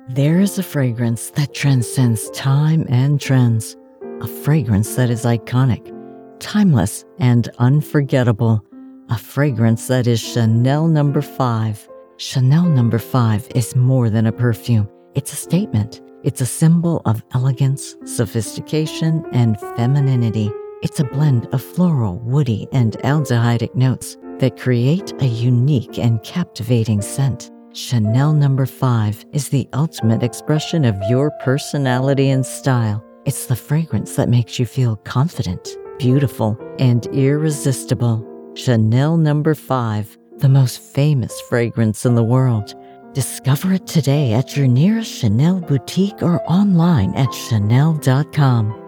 There is a fragrance that transcends time and trends, a fragrance that is iconic, timeless, and unforgettable, a fragrance that is Chanel No. 5. Chanel No. 5 is more than a perfume. It's a statement. It's a symbol of elegance, sophistication, and femininity. It's a blend of floral, woody, and aldehydic notes that create a unique and captivating scent. Chanel No. 5 is the ultimate expression of your personality and style. It's the fragrance that makes you feel confident, beautiful, and irresistible. Chanel No. 5, the most famous fragrance in the world. Discover it today at your nearest Chanel boutique or online at chanel.com.